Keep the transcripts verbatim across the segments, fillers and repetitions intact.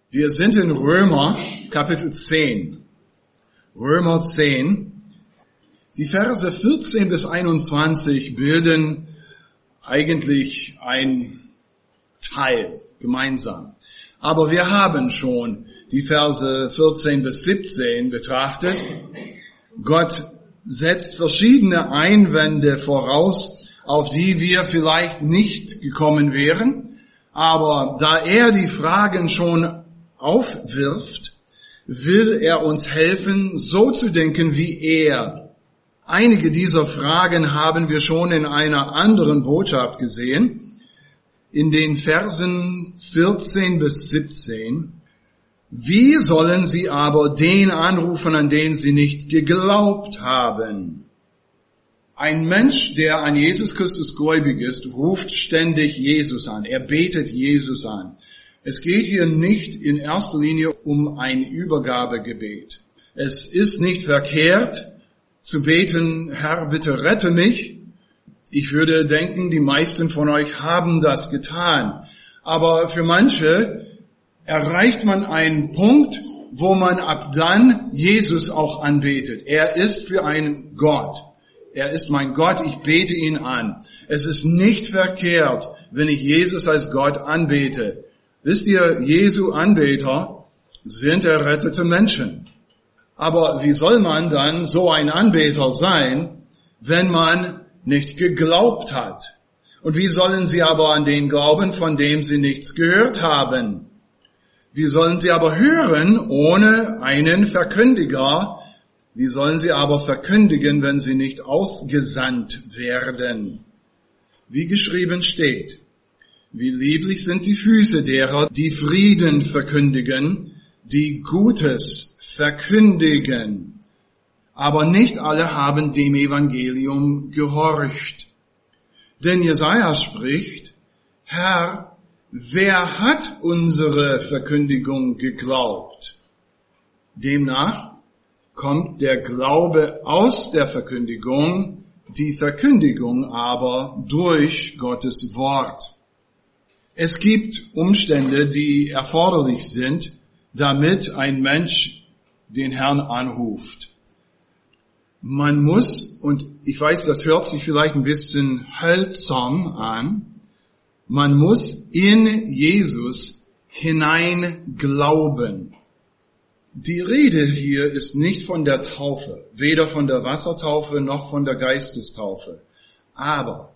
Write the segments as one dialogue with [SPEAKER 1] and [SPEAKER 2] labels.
[SPEAKER 1] Wir sind in Römer, Kapitel zehn. Römer zehn. Die Verse vierzehn bis einundzwanzig bilden eigentlich ein Teil gemeinsam. Aber wir haben schon die Verse vierzehn bis siebzehn betrachtet. Gott setzt verschiedene Einwände voraus, auf die wir vielleicht nicht gekommen wären. Aber da er die Fragen schon aufwirft, will er uns helfen, so zu denken wie er. Einige dieser Fragen haben wir schon in einer anderen Botschaft gesehen, in den Versen vierzehn bis siebzehn. Wie sollen sie aber den anrufen, an den sie nicht geglaubt haben? Ein Mensch, der an Jesus Christus gläubig ist, ruft ständig Jesus an. Er betet Jesus an. Es geht hier nicht in erster Linie um ein Übergabegebet. Es ist nicht verkehrt zu beten, Herr, bitte rette mich. Ich würde denken, die meisten von euch haben das getan. Aber für manche erreicht man einen Punkt, wo man ab dann Jesus auch anbetet. Er ist für einen Gott. Er ist mein Gott, ich bete ihn an. Es ist nicht verkehrt, wenn ich Jesus als Gott anbete. Wisst ihr, Jesu Anbeter sind errettete Menschen. Aber wie soll man dann so ein Anbeter sein, wenn man nicht geglaubt hat? Und wie sollen sie aber an den glauben, von dem sie nichts gehört haben? Wie sollen sie aber hören ohne einen Verkündiger? Wie sollen sie aber verkündigen, wenn sie nicht ausgesandt werden? Wie geschrieben steht: Wie lieblich sind die Füße derer, die Frieden verkündigen, die Gutes verkündigen. Aber nicht alle haben dem Evangelium gehorcht. Denn Jesaja spricht: Herr, wer hat unsere Verkündigung geglaubt? Demnach kommt der Glaube aus der Verkündigung, die Verkündigung aber durch Gottes Wort. Es gibt Umstände, die erforderlich sind, damit ein Mensch den Herrn anruft. Man muss, und ich weiß, das hört sich vielleicht ein bisschen hölzern an, man muss in Jesus hinein glauben. Die Rede hier ist nicht von der Taufe, weder von der Wassertaufe noch von der Geistestaufe. Aber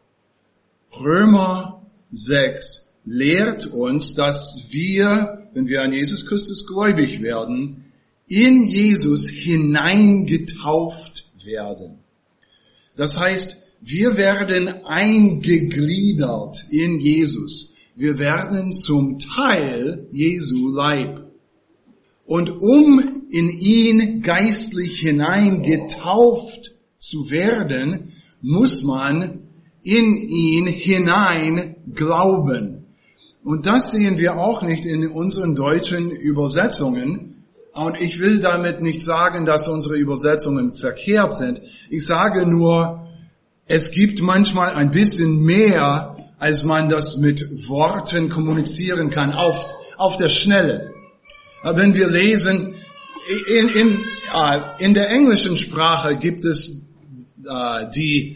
[SPEAKER 1] Römer sechs lehrt uns, dass wir, wenn wir an Jesus Christus gläubig werden, in Jesus hineingetauft werden. Das heißt, wir werden eingegliedert in Jesus. Wir werden zum Teil Jesu Leib. Und um in ihn geistlich hineingetauft zu werden, muss man in ihn hinein glauben. Und das sehen wir auch nicht in unseren deutschen Übersetzungen. Und ich will damit nicht sagen, dass unsere Übersetzungen verkehrt sind. Ich sage nur, es gibt manchmal ein bisschen mehr, als man das mit Worten kommunizieren kann, auf, auf der Schnelle. Wenn wir lesen, in, in, in der englischen Sprache gibt es uh, die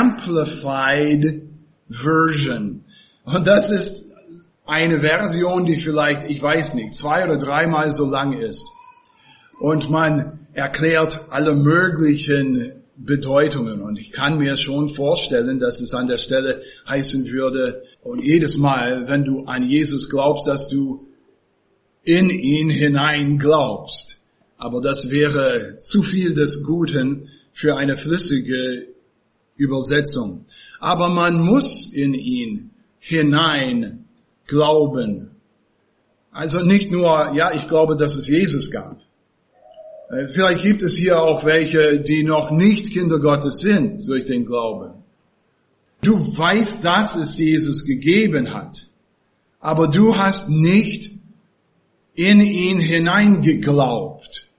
[SPEAKER 1] Amplified Version. Und das ist eine Version, die vielleicht, ich weiß nicht, zwei oder dreimal so lang ist. Und man erklärt alle möglichen Bedeutungen. Und ich kann mir schon vorstellen, dass es an der Stelle heißen würde, und jedes Mal, wenn du an Jesus glaubst, dass du in ihn hinein glaubst. Aber das wäre zu viel des Guten für eine flüssige Übersetzung. Aber man muss in ihn hinein glauben. Also nicht nur, ja, ich glaube, dass es Jesus gab. Vielleicht gibt es hier auch welche, die noch nicht Kinder Gottes sind durch den Glauben. Du weißt, dass es Jesus gegeben hat, aber du hast nicht in ihn hineingeglaubt.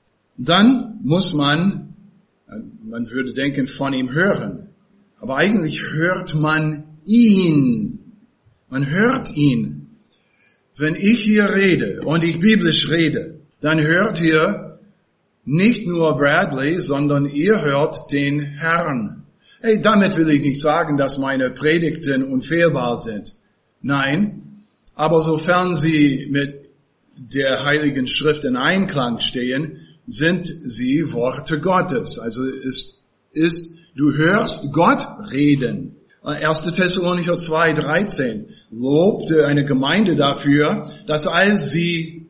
[SPEAKER 1] Dann muss man, man würde denken, von ihm hören. Aber eigentlich hört man ihn. Man hört ihn. Wenn ich hier rede und ich biblisch rede, dann hört ihr nicht nur Bradley, sondern ihr hört den Herrn. Hey, damit will ich nicht sagen, dass meine Predigten unfehlbar sind. Nein, aber sofern sie mit der Heiligen Schrift in Einklang stehen, sind sie Worte Gottes. Also ist, ist, du hörst Gott reden. erster Thessalonicher zwei, dreizehn lobte eine Gemeinde dafür, dass als sie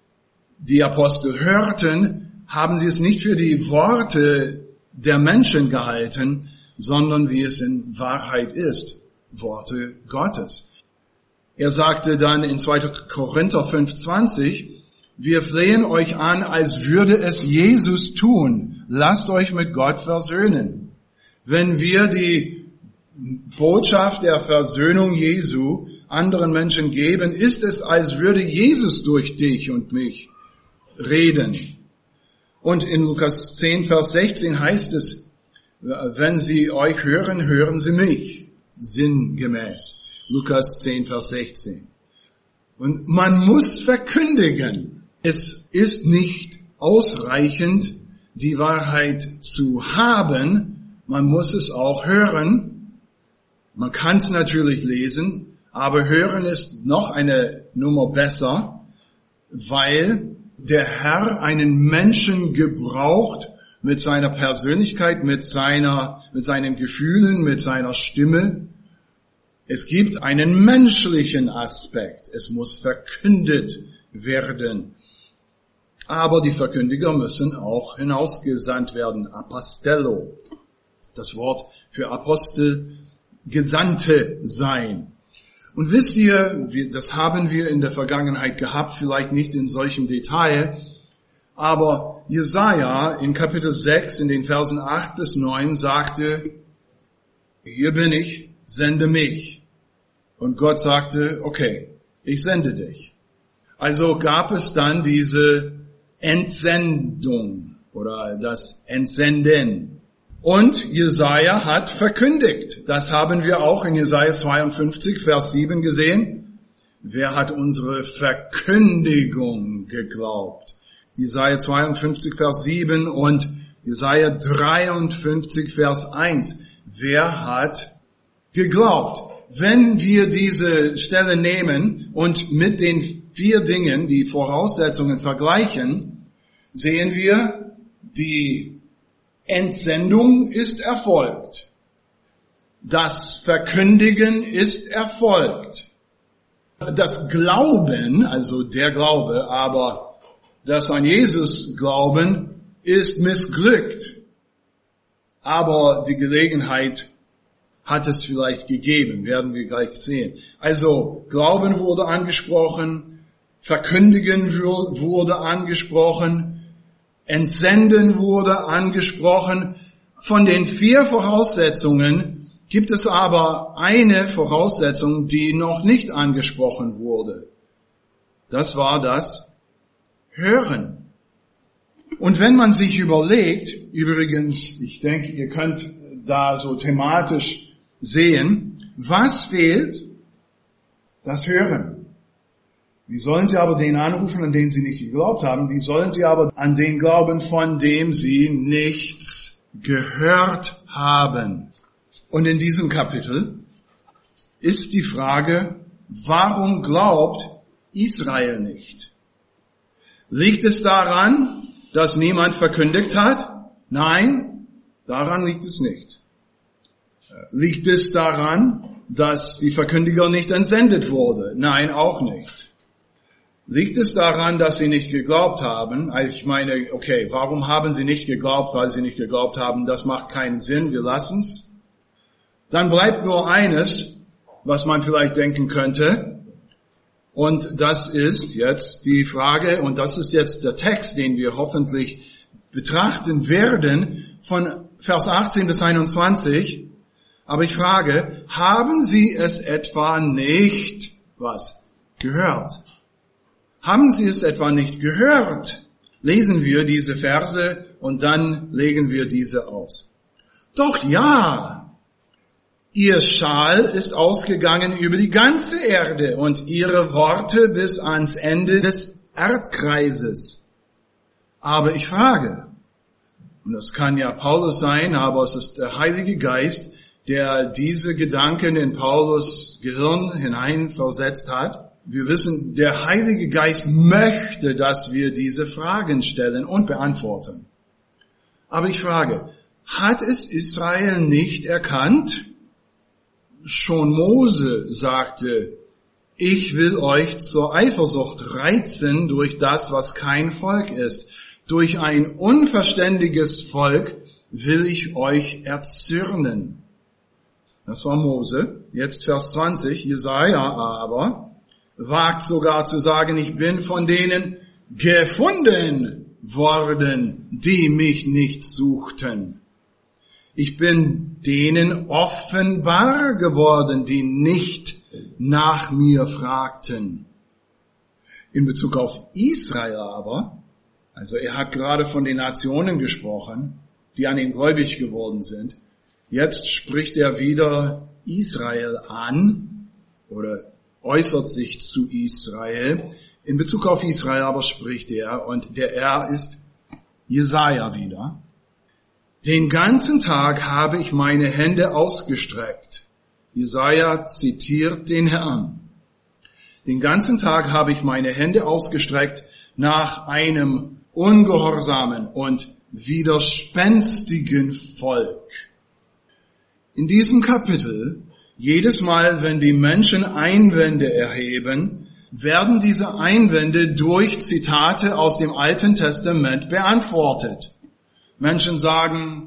[SPEAKER 1] die Apostel hörten, haben sie es nicht für die Worte der Menschen gehalten, sondern wie es in Wahrheit ist, Worte Gottes. Er sagte dann in zweiter Korinther fünf, zwanzig, wir flehen euch an, als würde es Jesus tun. Lasst euch mit Gott versöhnen. Wenn wir die Botschaft der Versöhnung Jesu anderen Menschen geben, ist es, als würde Jesus durch dich und mich reden. Und in Lukas zehn, Vers sechzehn heißt es, wenn sie euch hören, hören sie mich. Sinngemäß. Lukas zehn, Vers sechzehn. Und man muss verkündigen. Es ist nicht ausreichend, die Wahrheit zu haben. Man muss es auch hören. Man kann es natürlich lesen, aber hören ist noch eine Nummer besser, weil der Herr einen Menschen gebraucht mit seiner Persönlichkeit, mit seiner, mit seinen Gefühlen, mit seiner Stimme. Es gibt einen menschlichen Aspekt. Es muss verkündet werden. Aber die Verkündiger müssen auch hinausgesandt werden. Apostello. Das Wort für Apostel, Gesandte sein. Und wisst ihr, das haben wir in der Vergangenheit gehabt, vielleicht nicht in solchem Detail, aber Jesaja in Kapitel sechs, in den Versen acht bis neun, sagte, hier bin ich, sende mich. Und Gott sagte, okay, ich sende dich. Also gab es dann diese Entsendung oder das Entsenden. Und Jesaja hat verkündigt. Das haben wir auch in Jesaja zweiundfünfzig, Vers sieben gesehen. Wer hat unsere Verkündigung geglaubt? Jesaja zweiundfünfzig, Vers sieben und Jesaja dreiundfünfzig, Vers eins. Wer hat geglaubt? Wenn wir diese Stelle nehmen und mit den vier Dingen, die Voraussetzungen vergleichen, sehen wir, die Entsendung ist erfolgt. Das Verkündigen ist erfolgt. Das Glauben, also der Glaube, aber das an Jesus Glauben ist missglückt. Aber die Gelegenheit hat es vielleicht gegeben, werden wir gleich sehen. Also Glauben wurde angesprochen, Verkündigen wurde angesprochen, Entsenden wurde angesprochen. Von den vier Voraussetzungen gibt es aber eine Voraussetzung, die noch nicht angesprochen wurde. Das war das Hören. Und wenn man sich überlegt, übrigens, ich denke, ihr könnt da so thematisch sehen, was fehlt? Das Hören. Wie sollen sie aber den anrufen, an den sie nicht geglaubt haben? Wie sollen sie aber an den glauben, von dem sie nichts gehört haben? Und in diesem Kapitel ist die Frage, warum glaubt Israel nicht? Liegt es daran, dass niemand verkündigt hat? Nein, daran liegt es nicht. Liegt es daran, dass die Verkündiger nicht entsendet wurde? Nein, auch nicht. Liegt es daran, dass sie nicht geglaubt haben? Ich meine, okay, warum haben sie nicht geglaubt? Weil sie nicht geglaubt haben, das macht keinen Sinn, wir lassen's. Dann bleibt nur eines, was man vielleicht denken könnte. Und das ist jetzt die Frage, und das ist jetzt der Text, den wir hoffentlich betrachten werden, von Vers achtzehn bis einundzwanzig. Aber ich frage, haben Sie es etwa nicht, was, gehört? Haben Sie es etwa nicht gehört? Lesen wir diese Verse und dann legen wir diese aus. Doch ja, Ihr Schal ist ausgegangen über die ganze Erde und ihre Worte bis ans Ende des Erdkreises. Aber ich frage, und das kann ja Paulus sein, aber es ist der Heilige Geist, der diese Gedanken in Paulus Gehirn hineinversetzt hat. Wir wissen, der Heilige Geist möchte, dass wir diese Fragen stellen und beantworten. Aber ich frage, hat es Israel nicht erkannt? Schon Mose sagte, ich will euch zur Eifersucht reizen durch das, was kein Volk ist. Durch ein unverständiges Volk will ich euch erzürnen. Das war Mose. Jetzt Vers zwanzig. Jesaja aber wagt sogar zu sagen, ich bin von denen gefunden worden, die mich nicht suchten. Ich bin denen offenbar geworden, die nicht nach mir fragten. In Bezug auf Israel aber, also er hat gerade von den Nationen gesprochen, die an ihn gläubig geworden sind. Jetzt spricht er wieder Israel an oder äußert sich zu Israel. In Bezug auf Israel aber spricht er, und der Er ist Jesaja wieder. Den ganzen Tag habe ich meine Hände ausgestreckt. Jesaja zitiert den Herrn. Den ganzen Tag habe ich meine Hände ausgestreckt nach einem ungehorsamen und widerspenstigen Volk. In diesem Kapitel, jedes Mal, wenn die Menschen Einwände erheben, werden diese Einwände durch Zitate aus dem Alten Testament beantwortet. Menschen sagen,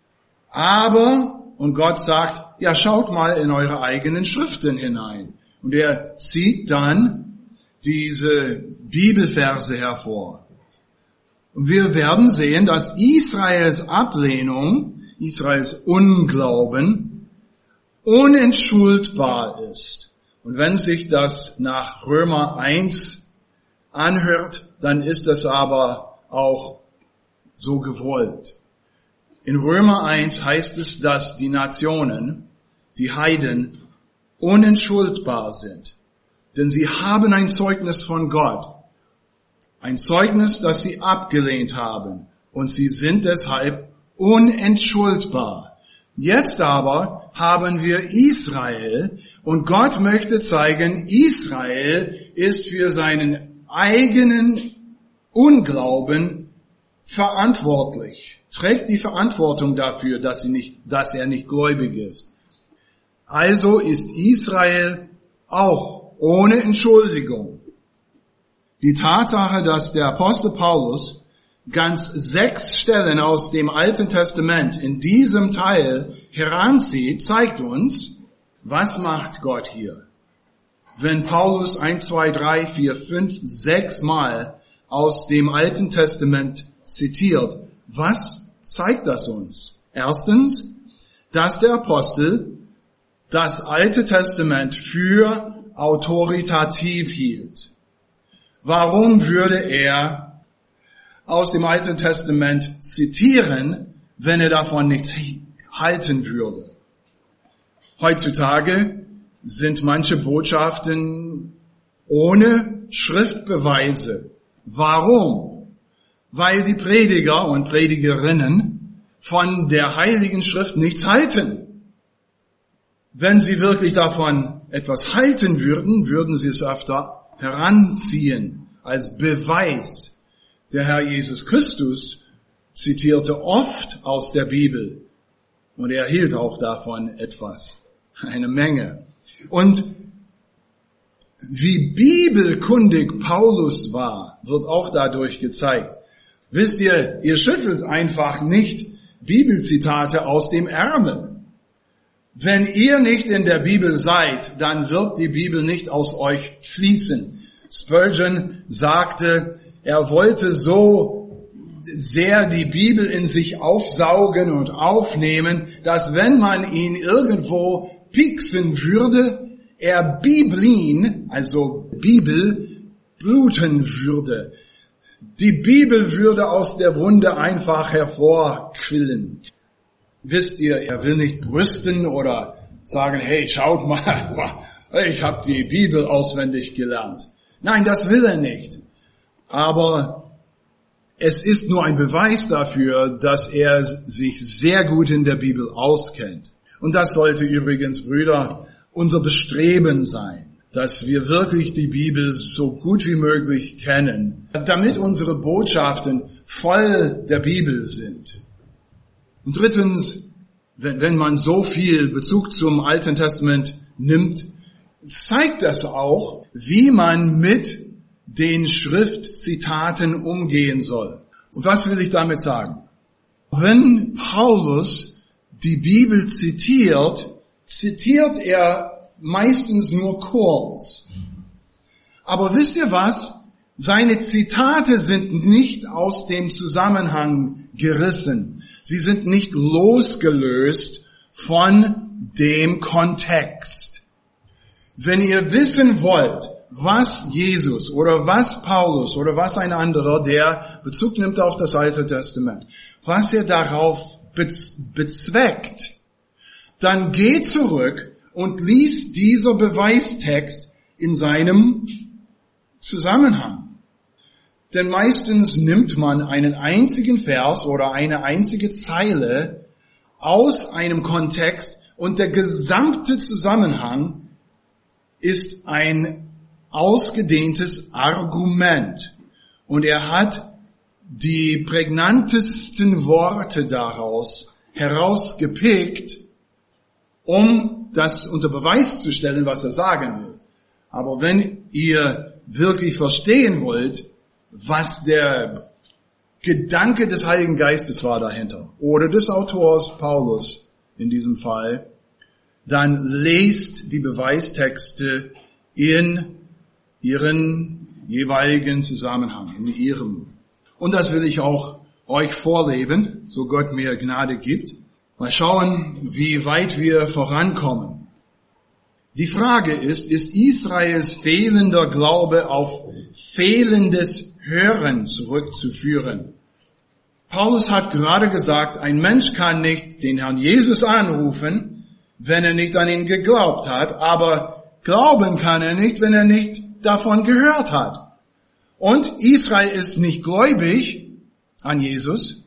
[SPEAKER 1] aber, und Gott sagt, ja, schaut mal in eure eigenen Schriften hinein. Und er zieht dann diese Bibelverse hervor. Und wir werden sehen, dass Israels Ablehnung, Israels Unglauben unentschuldbar ist. Und wenn sich das nach Römer eins anhört, dann ist es aber auch so gewollt. In Römer eins heißt es, dass die Nationen, die Heiden, unentschuldbar sind. Denn sie haben ein Zeugnis von Gott. Ein Zeugnis, das sie abgelehnt haben. Und sie sind deshalb unentschuldbar. Jetzt aber haben wir Israel und Gott möchte zeigen, Israel ist für seinen eigenen Unglauben verantwortlich, trägt die Verantwortung dafür, dass, sie nicht, dass er nicht gläubig ist. Also ist Israel auch ohne Entschuldigung. Die Tatsache, dass der Apostel Paulus ganz sechs Stellen aus dem Alten Testament in diesem Teil heranzieht, zeigt uns, was macht Gott hier. Wenn Paulus eins, zwei, drei, vier, fünf, sechs Mal aus dem Alten Testament zitiert, was zeigt das uns? Erstens, dass der Apostel das Alte Testament für autoritativ hielt. Warum würde er aus dem Alten Testament zitieren, wenn er davon nichts halten würde? Heutzutage sind manche Botschaften ohne Schriftbeweise. Warum? Weil die Prediger und Predigerinnen von der Heiligen Schrift nichts halten. Wenn sie wirklich davon etwas halten würden, würden sie es öfter heranziehen als Beweis. Der Herr Jesus Christus zitierte oft aus der Bibel und er hielt auch davon etwas, eine Menge. Und wie bibelkundig Paulus war, wird auch dadurch gezeigt. Wisst ihr, ihr schüttelt einfach nicht Bibelzitate aus dem Ärmel. Wenn ihr nicht in der Bibel seid, dann wird die Bibel nicht aus euch fließen. Spurgeon sagte, er wollte so sehr die Bibel in sich aufsaugen und aufnehmen, dass wenn man ihn irgendwo pieksen würde, er Biblin, also Bibel, bluten würde. Die Bibel würde aus der Wunde einfach hervorquillen. Wisst ihr, er will nicht brüsten oder sagen, hey, schaut mal, ich habe die Bibel auswendig gelernt. Nein, das will er nicht. Aber es ist nur ein Beweis dafür, dass er sich sehr gut in der Bibel auskennt. Und das sollte übrigens, Brüder, unser Bestreben sein, dass wir wirklich die Bibel so gut wie möglich kennen, damit unsere Botschaften voll der Bibel sind. Und drittens, wenn, wenn man so viel Bezug zum Alten Testament nimmt, zeigt das auch, wie man mit den Schriftzitaten umgehen soll. Und was will ich damit sagen? Wenn Paulus die Bibel zitiert, zitiert er meistens nur kurz. Aber wisst ihr was? Seine Zitate sind nicht aus dem Zusammenhang gerissen. Sie sind nicht losgelöst von dem Kontext. Wenn ihr wissen wollt, was Jesus oder was Paulus oder was ein anderer, der Bezug nimmt auf das Alte Testament, was er darauf bezweckt, dann geht zurück und liest dieser Beweistext in seinem Zusammenhang. Denn meistens nimmt man einen einzigen Vers oder eine einzige Zeile aus einem Kontext und der gesamte Zusammenhang ist ein ausgedehntes Argument. Und er hat die prägnantesten Worte daraus herausgepickt, um das unter Beweis zu stellen, was er sagen will. Aber wenn ihr wirklich verstehen wollt, was der Gedanke des Heiligen Geistes war dahinter, oder des Autors Paulus in diesem Fall, dann lest die Beweistexte in ihren jeweiligen Zusammenhang, in ihrem. Und das will ich auch euch vorleben, so Gott mir Gnade gibt. Mal schauen, wie weit wir vorankommen. Die Frage ist, ist Israels fehlender Glaube auf fehlendes Hören zurückzuführen? Paulus hat gerade gesagt, ein Mensch kann nicht den Herrn Jesus anrufen, wenn er nicht an ihn geglaubt hat, aber glauben kann er nicht, wenn er nicht davon gehört hat. Und Israel ist nicht gläubig an Jesus.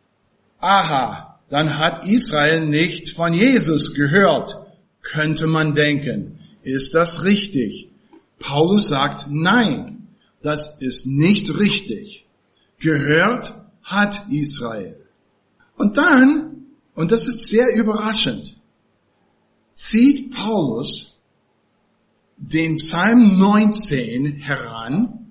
[SPEAKER 1] Aha, dann hat Israel nicht von Jesus gehört, könnte man denken. Ist das richtig? Paulus sagt, nein, das ist nicht richtig. Gehört hat Israel. Und dann, und das ist sehr überraschend, zieht Paulus den Psalm neunzehn heran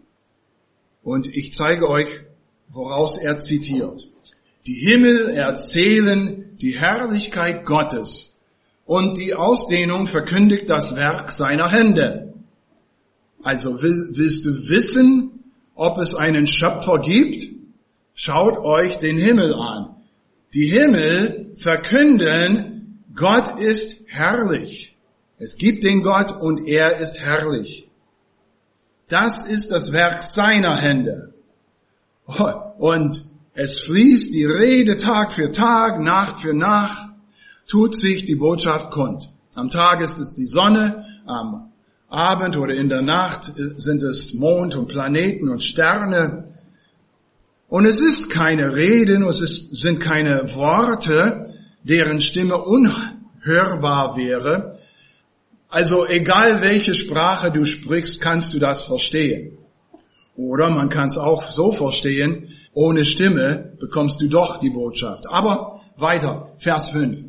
[SPEAKER 1] und ich zeige euch, woraus er zitiert. Die Himmel erzählen die Herrlichkeit Gottes und die Ausdehnung verkündigt das Werk seiner Hände. Also will, willst du wissen, ob es einen Schöpfer gibt? Schaut euch den Himmel an. Die Himmel verkünden, Gott ist herrlich. Es gibt den Gott und er ist herrlich. Das ist das Werk seiner Hände. Und es fließt die Rede Tag für Tag, Nacht für Nacht, tut sich die Botschaft kund. Am Tag ist es die Sonne, am Abend oder in der Nacht sind es Mond und Planeten und Sterne. Und es ist keine Reden, es ist, sind keine Worte, deren Stimme unhörbar wäre. Also egal welche Sprache du sprichst, kannst du das verstehen. Oder man kann es auch so verstehen, ohne Stimme bekommst du doch die Botschaft. Aber weiter, Vers fünf.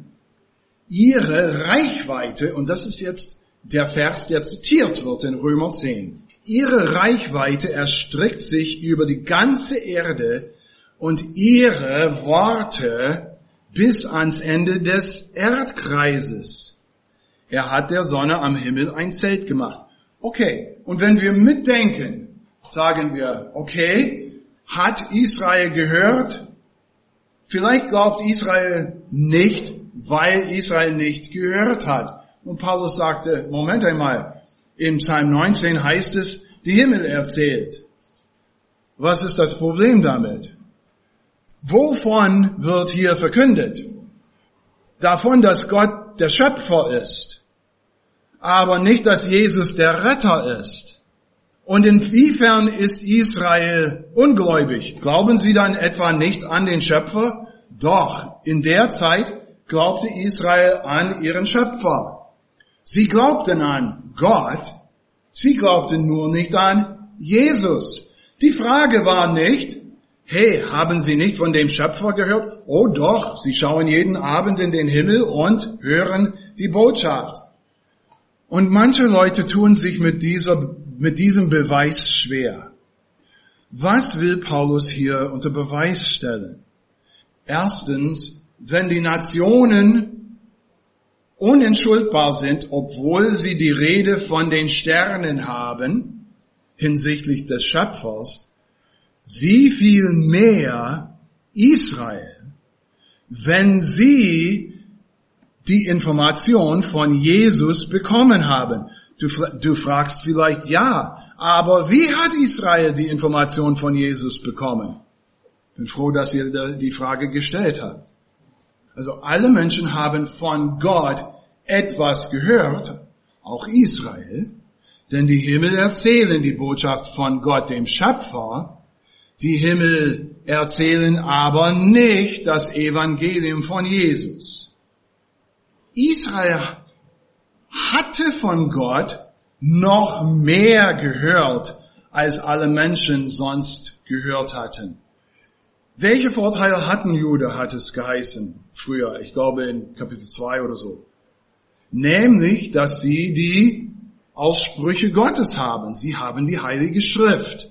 [SPEAKER 1] Ihre Reichweite, und das ist jetzt der Vers, der zitiert wird in Römer zehn. Ihre Reichweite erstreckt sich über die ganze Erde und ihre Worte bis ans Ende des Erdkreises. Er hat der Sonne am Himmel ein Zelt gemacht. Okay, und wenn wir mitdenken, sagen wir, okay, hat Israel gehört? Vielleicht glaubt Israel nicht, weil Israel nicht gehört hat. Und Paulus sagte, Moment einmal, im Psalm neunzehn heißt es, die Himmel erzählt. Was ist das Problem damit? Wovon wird hier verkündet? davon, dass Gott der Schöpfer ist, aber nicht, dass Jesus der Retter ist. Und inwiefern ist Israel ungläubig? Glauben sie dann etwa nicht an den Schöpfer? Doch, in der Zeit glaubte Israel an ihren Schöpfer. Sie glaubten an Gott, sie glaubten nur nicht an Jesus. Die Frage war nicht, hey, haben Sie nicht von dem Schöpfer gehört? Oh doch, Sie schauen jeden Abend in den Himmel und hören die Botschaft. Und manche Leute tun sich mit dieser, mit diesem Beweis schwer. Was will Paulus hier unter Beweis stellen? Erstens, wenn die Nationen unentschuldbar sind, obwohl sie die Rede von den Sternen haben, hinsichtlich des Schöpfers, wie viel mehr Israel, wenn sie die Information von Jesus bekommen haben. Du, du fragst vielleicht, ja, aber wie hat Israel die Information von Jesus bekommen? Ich bin froh, dass ihr die Frage gestellt habt. Also alle Menschen haben von Gott etwas gehört, auch Israel, denn die Himmel erzählen die Botschaft von Gott, dem Schöpfer. Die Himmel erzählen aber nicht das Evangelium von Jesus. Israel hatte von Gott noch mehr gehört, als alle Menschen sonst gehört hatten. Welche Vorteile hatten Jude, hat es geheißen früher, ich glaube in Kapitel zwei oder so. Nämlich, dass sie die Aussprüche Gottes haben. Sie haben die Heilige Schrift.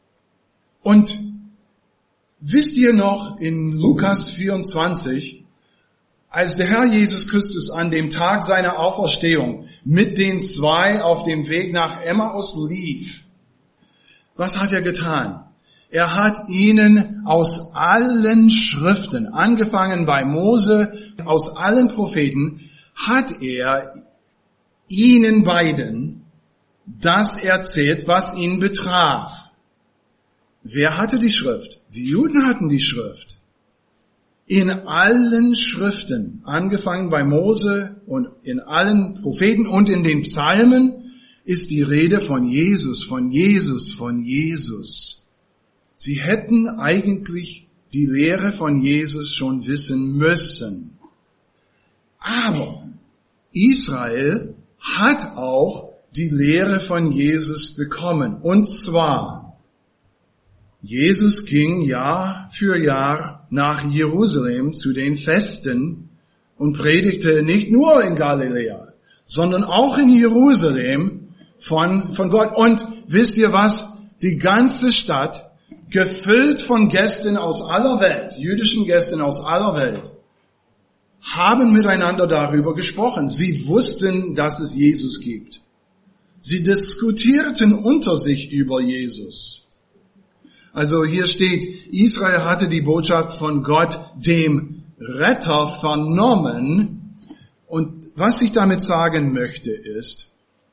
[SPEAKER 1] Und wisst ihr noch in Lukas vierundzwanzig, als der Herr Jesus Christus an dem Tag seiner Auferstehung mit den zwei auf dem Weg nach Emmaus lief, was hat er getan? Er hat ihnen aus allen Schriften, angefangen bei Mose, aus allen Propheten, hat er ihnen beiden das erzählt, was ihn betraf. Wer hatte die Schrift? Die Juden hatten die Schrift. In allen Schriften, angefangen bei Mose und in allen Propheten und in den Psalmen, ist die Rede von Jesus, von Jesus, von Jesus. Sie hätten eigentlich die Lehre von Jesus schon wissen müssen. Aber Israel hat auch die Lehre von Jesus bekommen. Und zwar, Jesus ging Jahr für Jahr nach Jerusalem zu den Festen und predigte nicht nur in Galiläa, sondern auch in Jerusalem von, von Gott. Und wisst ihr was? Die ganze Stadt, gefüllt von Gästen aus aller Welt, jüdischen Gästen aus aller Welt, haben miteinander darüber gesprochen. Sie wussten, dass es Jesus gibt. Sie diskutierten unter sich über Jesus. Also hier steht, Israel hatte die Botschaft von Gott, dem Retter, vernommen. Und was ich damit sagen möchte ist,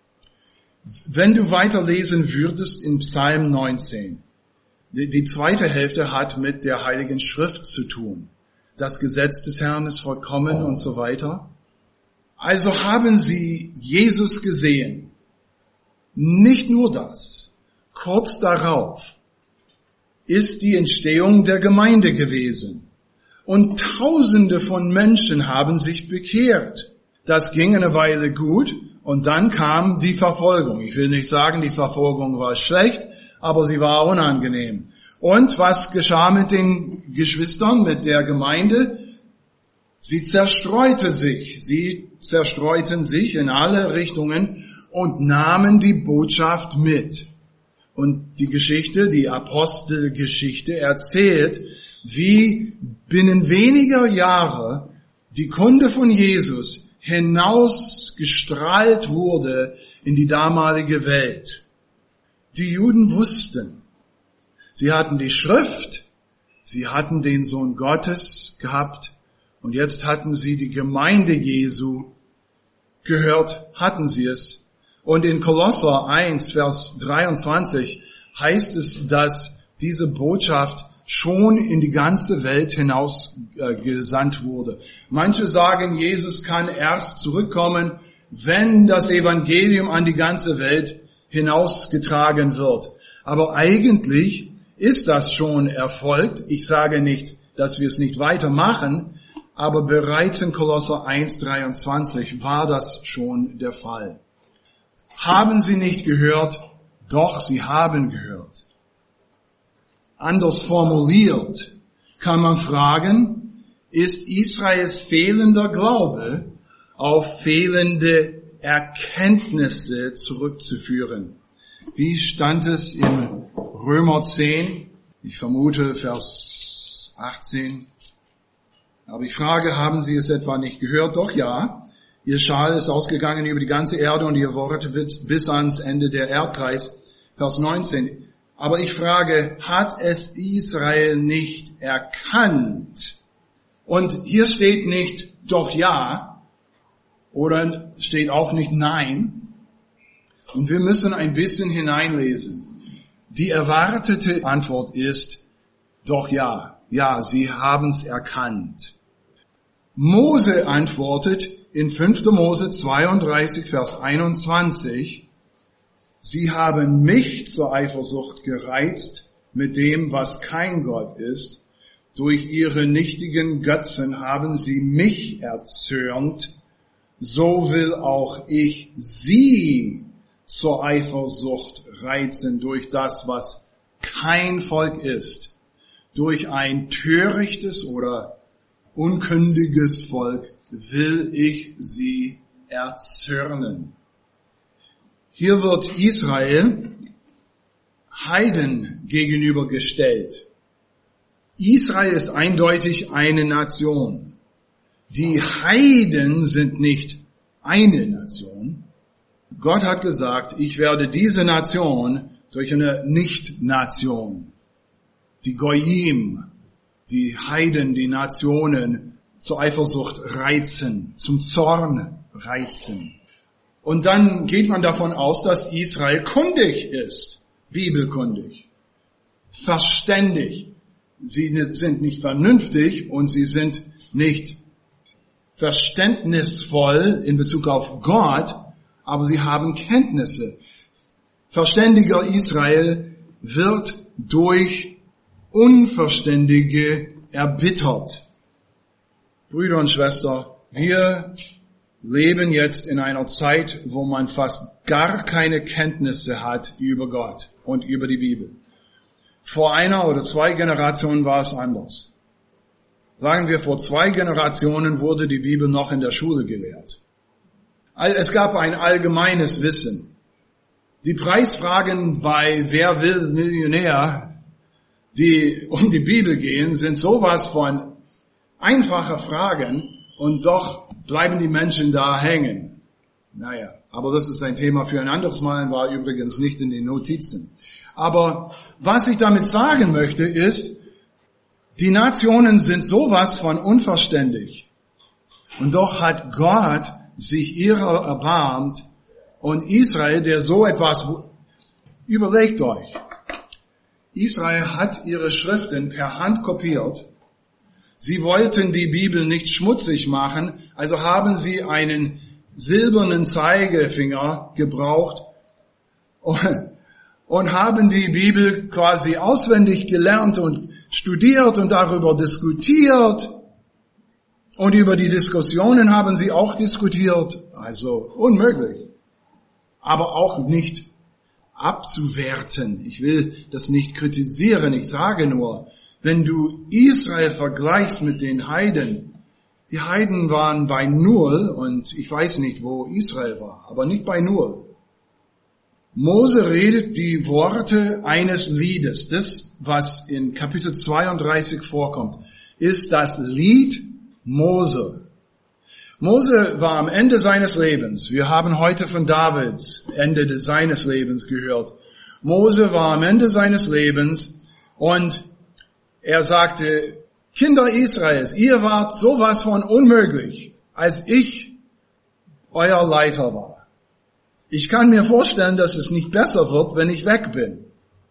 [SPEAKER 1] wenn du weiterlesen würdest in Psalm neunzehn, die, die zweite Hälfte hat mit der Heiligen Schrift zu tun. Das Gesetz des Herrn ist vollkommen und so weiter. Also haben sie Jesus gesehen. Nicht nur das. Kurz darauf ist die Entstehung der Gemeinde gewesen. Und Tausende von Menschen haben sich bekehrt. Das ging eine Weile gut und dann kam die Verfolgung. Ich will nicht sagen, die Verfolgung war schlecht, aber sie war unangenehm. Und was geschah mit den Geschwistern, mit der Gemeinde? Sie zerstreute sich. Sie zerstreuten sich in alle Richtungen und nahmen die Botschaft mit. Und die Geschichte, die Apostelgeschichte erzählt, wie binnen weniger Jahre die Kunde von Jesus hinausgestrahlt wurde in die damalige Welt. Die Juden wussten, sie hatten die Schrift, sie hatten den Sohn Gottes gehabt und jetzt hatten sie die Gemeinde Jesu gehört, hatten sie es. Und in Kolosser eins, Vers dreiundzwanzig heißt es, dass diese Botschaft schon in die ganze Welt hinaus äh, gesandt wurde. Manche sagen, Jesus kann erst zurückkommen, wenn das Evangelium an die ganze Welt hinausgetragen wird. Aber eigentlich ist das schon erfolgt. Ich sage nicht, dass wir es nicht weitermachen, aber bereits in Kolosser eins dreiundzwanzig war das schon der Fall. Haben sie nicht gehört? Doch, sie haben gehört. Anders formuliert kann man fragen, ist Israels fehlender Glaube auf fehlende Erkenntnisse zurückzuführen? Wie stand es in Römer zehn? Ich vermute Vers achtzehn. Aber ich frage, haben Sie es etwa nicht gehört? Doch ja. Ihr Schal ist ausgegangen über die ganze Erde und ihr Wort wird bis ans Ende der Erdkreis. Vers neunzehn. Aber ich frage, hat es Israel nicht erkannt? Und hier steht nicht doch ja oder steht auch nicht nein. Und wir müssen ein bisschen hineinlesen. Die erwartete Antwort ist doch ja. Ja, sie haben es erkannt. Mose antwortet in fünfter Mose zweiunddreißig, Vers einundzwanzig, sie haben mich zur Eifersucht gereizt mit dem, was kein Gott ist. Durch ihre nichtigen Götzen haben sie mich erzürnt. So will auch ich sie zur Eifersucht reizen durch das, was kein Volk ist. Durch ein törichtes oder unkündiges Volk will ich sie erzürnen. Hier wird Israel Heiden gegenübergestellt. Israel ist eindeutig eine Nation. Die Heiden sind nicht eine Nation. Gott hat gesagt, ich werde diese Nation durch eine Nicht-Nation, die Goyim, die Heiden, die Nationen zur Eifersucht reizen, zum Zorn reizen. Und dann geht man davon aus, dass Israel kundig ist, bibelkundig, verständig. Sie sind nicht vernünftig und sie sind nicht verständnisvoll in Bezug auf Gott, aber sie haben Kenntnisse. Verständiger Israel wird durch Unverständige erbittert. Brüder und Schwestern, wir leben jetzt in einer Zeit, wo man fast gar keine Kenntnisse hat über Gott und über die Bibel. Vor einer oder zwei Generationen war es anders. Sagen wir, vor zwei Generationen wurde die Bibel noch in der Schule gelehrt. Es gab ein allgemeines Wissen. Die Preisfragen bei Wer will Millionär, die um die Bibel gehen, sind sowas von einfache Fragen und doch bleiben die Menschen da hängen. Naja, aber das ist ein Thema für ein anderes Mal, war übrigens nicht in den Notizen. Aber was ich damit sagen möchte ist, die Nationen sind sowas von unverständig. Und doch hat Gott sich ihrer erbarmt und Israel, der so etwas, überlegt euch, Israel hat ihre Schriften per Hand kopiert. Sie wollten die Bibel nicht schmutzig machen, also haben sie einen silbernen Zeigefinger gebraucht und haben die Bibel quasi auswendig gelernt und studiert und darüber diskutiert. Und über die Diskussionen haben sie auch diskutiert. Also unmöglich. Aber auch nicht abzuwerten. Ich will das nicht kritisieren. Ich sage nur, wenn du Israel vergleichst mit den Heiden, die Heiden waren bei Null und ich weiß nicht, wo Israel war, aber nicht bei Null. Mose redet die Worte eines Liedes. Das, was in Kapitel zweiunddreißig vorkommt, ist das Lied Mose. Mose war am Ende seines Lebens. Wir haben heute von David Ende seines Lebens gehört. Mose war am Ende seines Lebens und er sagte, Kinder Israels, ihr wart sowas von unmöglich, als ich euer Leiter war. Ich kann mir vorstellen, dass es nicht besser wird, wenn ich weg bin.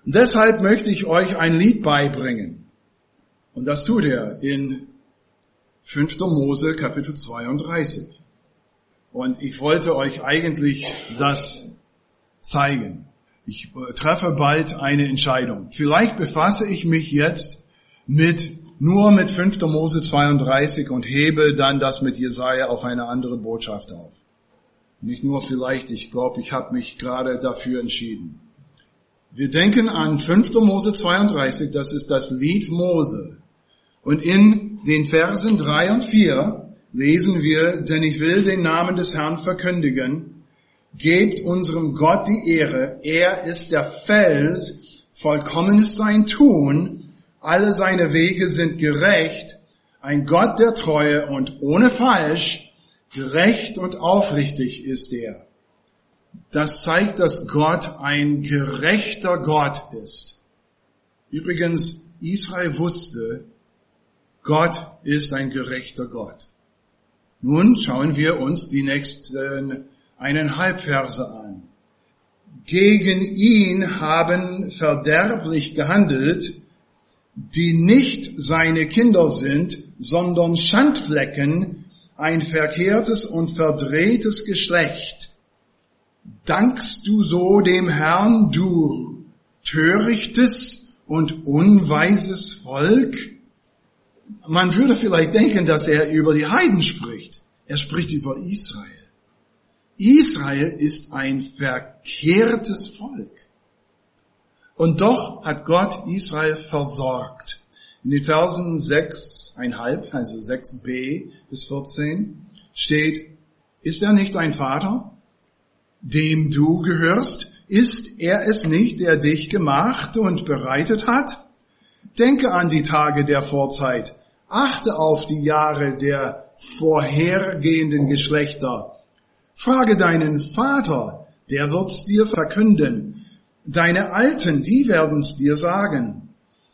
[SPEAKER 1] Und deshalb möchte ich euch ein Lied beibringen. Und das tut er in fünfter Mose Kapitel zweiunddreißig. Und ich wollte euch eigentlich das zeigen. Ich treffe bald eine Entscheidung. Vielleicht befasse ich mich jetzt mit nur mit fünfter Mose zweiunddreißig und hebe dann das mit Jesaja auf eine andere Botschaft auf. Nicht nur vielleicht, ich glaube, ich habe mich gerade dafür entschieden. Wir denken an fünfter Mose zweiunddreißig, das ist das Lied Mose. Und in den Versen drei und vier lesen wir, denn ich will den Namen des Herrn verkündigen, gebt unserem Gott die Ehre, er ist der Fels, vollkommen ist sein Tun, alle seine Wege sind gerecht, ein Gott der Treue und ohne Falsch, gerecht und aufrichtig ist er. Das zeigt, dass Gott ein gerechter Gott ist. Übrigens, Israel wusste, Gott ist ein gerechter Gott. Nun schauen wir uns die nächsten eineinhalb Verse an. Gegen ihn haben verderblich gehandelt, die nicht seine Kinder sind, sondern Schandflecken, ein verkehrtes und verdrehtes Geschlecht. Dankst du so dem Herrn, du törichtes und unweises Volk? Man würde vielleicht denken, dass er über die Heiden spricht. Er spricht über Israel. Israel ist ein verkehrtes Volk. Und doch hat Gott Israel versorgt. In den Versen sechs Komma fünf, also sechs b bis vierzehn, steht, ist er nicht dein Vater, dem du gehörst? Ist er es nicht, der dich gemacht und bereitet hat? Denke an die Tage der Vorzeit. Achte auf die Jahre der vorhergehenden Geschlechter. Frage deinen Vater, der wird's dir verkünden. Deine Alten, die werden's dir sagen.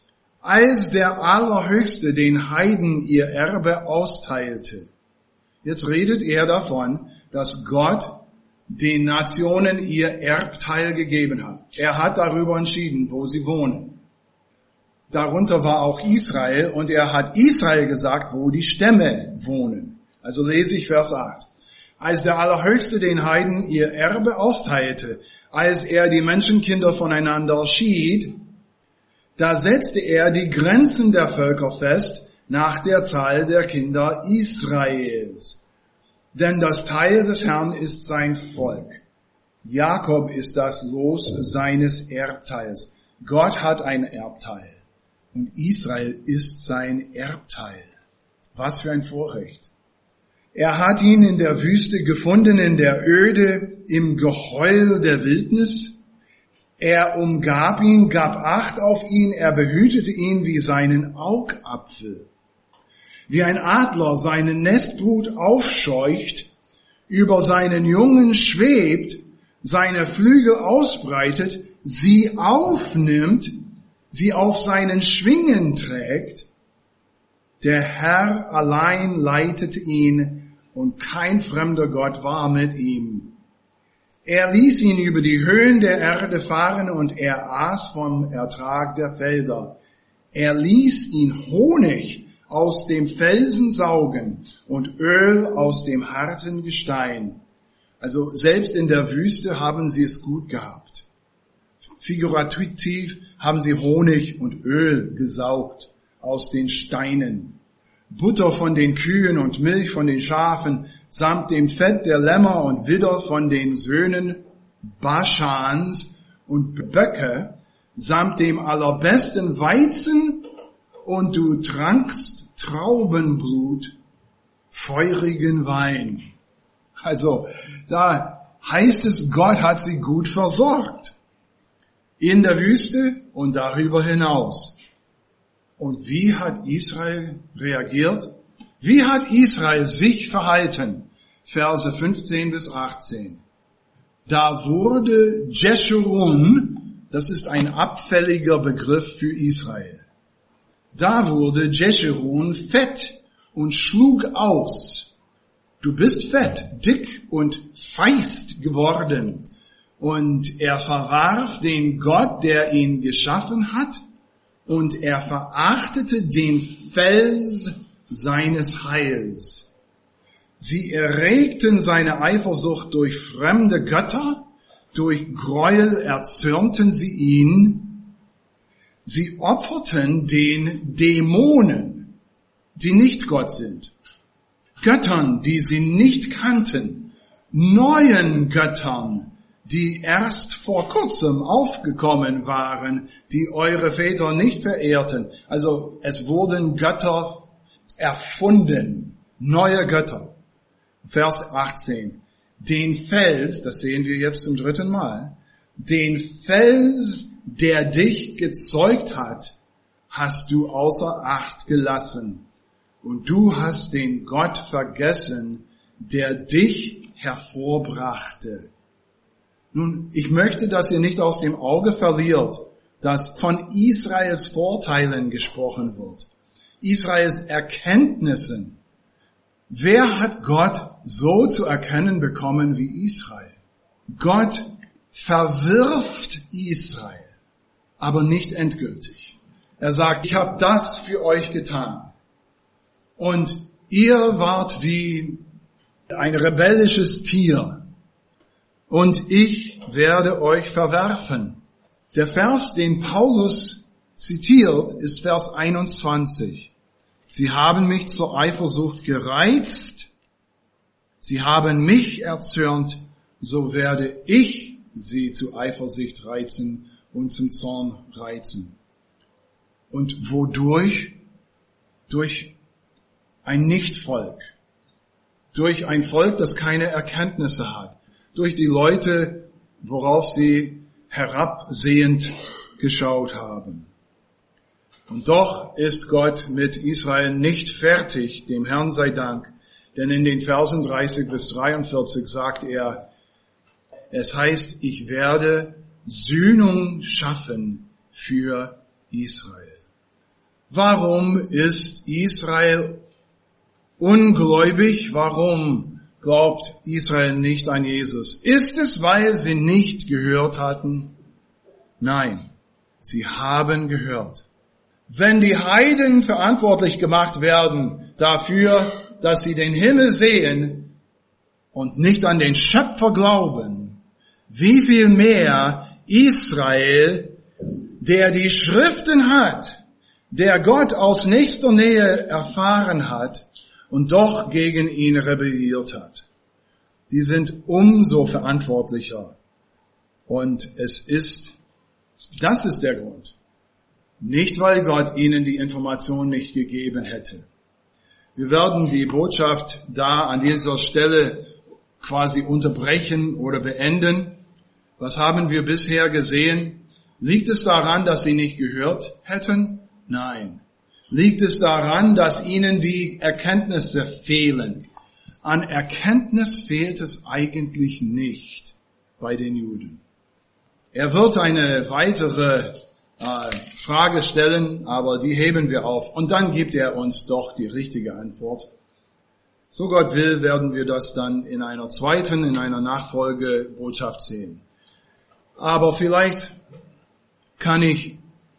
[SPEAKER 1] Als der Allerhöchste den Heiden ihr Erbe austeilte. Jetzt redet er davon, dass Gott den Nationen ihr Erbteil gegeben hat. Er hat darüber entschieden, wo sie wohnen. Darunter war auch Israel und er hat Israel gesagt, wo die Stämme wohnen. Also lese ich Vers acht. Als der Allerhöchste den Heiden ihr Erbe austeilte, als er die Menschenkinder voneinander schied, da setzte er die Grenzen der Völker fest nach der Zahl der Kinder Israels. Denn das Teil des Herrn ist sein Volk. Jakob ist das Los seines Erbteils. Gott hat ein Erbteil. Und Israel ist sein Erbteil. Was für ein Vorrecht. Er hat ihn in der Wüste gefunden, in der Öde, im Geheul der Wildnis. Er umgab ihn, gab Acht auf ihn, er behütete ihn wie seinen Augapfel. Wie ein Adler seine Nestbrut aufscheucht, über seinen Jungen schwebt, seine Flügel ausbreitet, sie aufnimmt, sie auf seinen Schwingen trägt. Der Herr allein leitete ihn und kein fremder Gott war mit ihm. Er ließ ihn über die Höhen der Erde fahren und er aß vom Ertrag der Felder. Er ließ ihn Honig aus dem Felsen saugen und Öl aus dem harten Gestein. Also selbst in der Wüste haben sie es gut gehabt. Figurativ haben sie Honig und Öl gesaugt aus den Steinen. Butter von den Kühen und Milch von den Schafen, samt dem Fett der Lämmer und Widder von den Söhnen Baschans und Böcke, samt dem allerbesten Weizen, und du trankst Traubenblut, feurigen Wein. Also, da heißt es, Gott hat sie gut versorgt. In der Wüste und darüber hinaus. Und wie hat Israel reagiert? Wie hat Israel sich verhalten? Verse fünfzehn bis achtzehn. Da wurde Jeschurun, das ist ein abfälliger Begriff für Israel. Da wurde Jeschurun fett und schlug aus. Du bist fett, dick und feist geworden. Und er verwarf den Gott, der ihn geschaffen hat, und er verachtete den Fels seines Heils. Sie erregten seine Eifersucht durch fremde Götter, durch Gräuel erzürnten sie ihn. Sie opferten den Dämonen, die nicht Gott sind, Göttern, die sie nicht kannten, neuen Göttern, die erst vor kurzem aufgekommen waren, die eure Väter nicht verehrten. Also es wurden Götter erfunden, neue Götter. Vers achtzehn. Den Fels, das sehen wir jetzt zum dritten Mal, den Fels, der dich gezeugt hat, hast du außer Acht gelassen. Und du hast den Gott vergessen, der dich hervorbrachte. Nun, ich möchte, dass ihr nicht aus dem Auge verliert, dass von Israels Vorteilen gesprochen wird. Israels Erkenntnissen. Wer hat Gott so zu erkennen bekommen wie Israel? Gott verwirft Israel, aber nicht endgültig. Er sagt, ich habe das für euch getan. Und ihr wart wie ein rebellisches Tier. Und ich werde euch verwerfen. Der Vers, den Paulus zitiert, ist Vers einundzwanzig. Sie haben mich zur Eifersucht gereizt. Sie haben mich erzürnt. So werde ich sie zu Eifersucht reizen und zum Zorn reizen. Und wodurch? Durch ein Nichtvolk. Durch ein Volk, das keine Erkenntnisse hat. Durch die Leute, worauf sie herabsehend geschaut haben. Und doch ist Gott mit Israel nicht fertig, dem Herrn sei Dank. Denn in den Versen dreißig bis dreiundvierzig sagt er, es heißt, ich werde Sühnung schaffen für Israel. Warum ist Israel ungläubig? Warum glaubt Israel nicht an Jesus? Ist es, weil sie nicht gehört hatten? Nein, sie haben gehört. Wenn die Heiden verantwortlich gemacht werden dafür, dass sie den Himmel sehen und nicht an den Schöpfer glauben, wie viel mehr Israel, der die Schriften hat, der Gott aus nächster Nähe erfahren hat und doch gegen ihn rebelliert hat. Die sind umso verantwortlicher. Und es ist, das ist der Grund. Nicht, weil Gott ihnen die Information nicht gegeben hätte. Wir werden die Botschaft da an dieser Stelle quasi unterbrechen oder beenden. Was haben wir bisher gesehen? Liegt es daran, dass sie nicht gehört hätten? Nein. Liegt es daran, dass ihnen die Erkenntnisse fehlen? An Erkenntnis fehlt es eigentlich nicht bei den Juden. Er wird eine weitere äh, Frage stellen, aber die heben wir auf. Und dann gibt er uns doch die richtige Antwort. So Gott will, werden wir das dann in einer zweiten, in einer Nachfolgebotschaft sehen. Aber vielleicht kann ich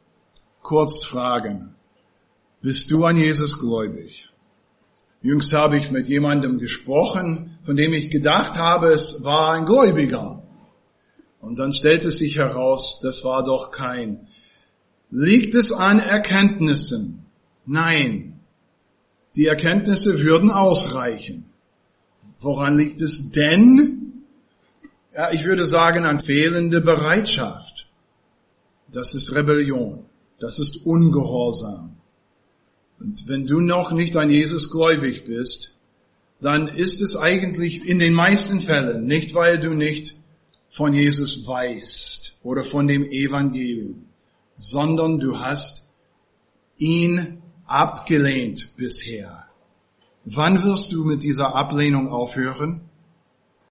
[SPEAKER 1] kurz fragen, bist du an Jesus gläubig? Jüngst habe ich mit jemandem gesprochen, von dem ich gedacht habe, es war ein Gläubiger. Und dann stellte sich heraus, das war doch kein. Liegt es an Erkenntnissen? Nein. Die Erkenntnisse würden ausreichen. Woran liegt es denn? Ja, ich würde sagen, an fehlende Bereitschaft. Das ist Rebellion. Das ist Ungehorsam. Und wenn du noch nicht an Jesus gläubig bist, dann ist es eigentlich in den meisten Fällen nicht, weil du nicht von Jesus weißt oder von dem Evangelium, sondern du hast ihn abgelehnt bisher. Wann wirst du mit dieser Ablehnung aufhören?